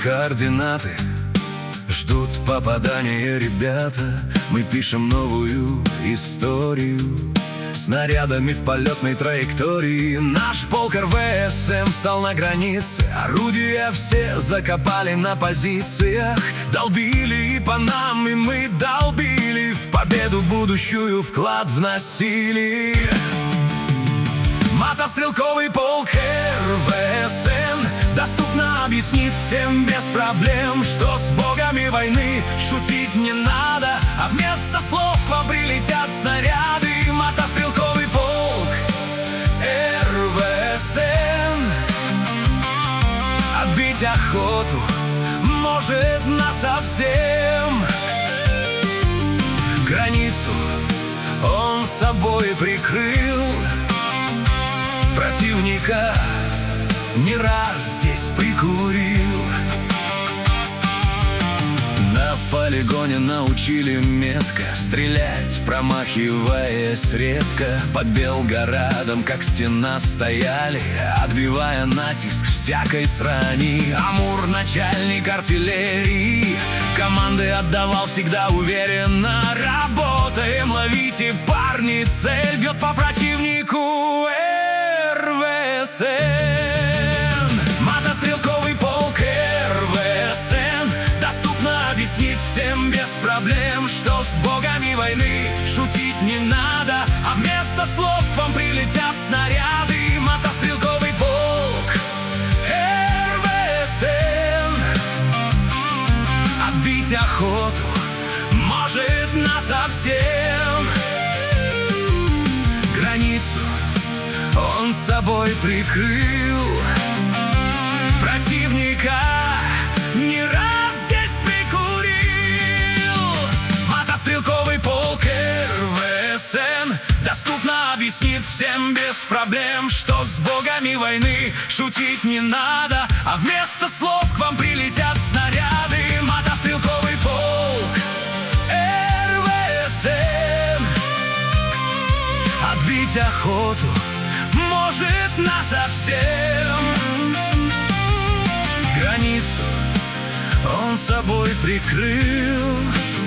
координаты, ждут попадания ребята. Мы пишем новую историю снарядами в полетной траектории. Наш полк РВСМ стал на границе, орудия все закопали на позициях. Долбили и по нам, и мы долбили, в победу будущую вклад вносили. Мотострелковый полк РВСН доступно объяснит всем без проблем, что с богами войны шутить не надо, а вместо слов к вам прилетят снаряды. Мотострелковый полк РВСН отбить охоту может насовсем. Границу он собой прикрыл, противника не раз здесь прикурил. На полигоне научили метко стрелять, промахиваясь редко. Под Белгородом как стена стояли, отбивая натиск всякой срани. Амур, начальник артиллерии, команды отдавал всегда уверенно. Работаем, ловите, парни, цель бьет по противнику РВСН. Мотострелковый полк РВСН доступно объяснит всем без проблем, что с богами войны шутить не надо, а вместо слов к вам прилетят снаряды. Мотострелковый полк РВСН отбить охоту может насовсем. Границу он собой прикрыл, противника не раз здесь прикурил. Мотострелковый полк РВСН доступно объяснит всем без проблем, что с богами войны шутить не надо, а вместо слов к вам прилетят снаряды. Мотострелковый полк РВСН отбить охоту может насовсем. Границу он собой прикрыл,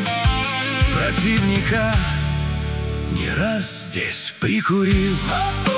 противника не раз здесь прикурил.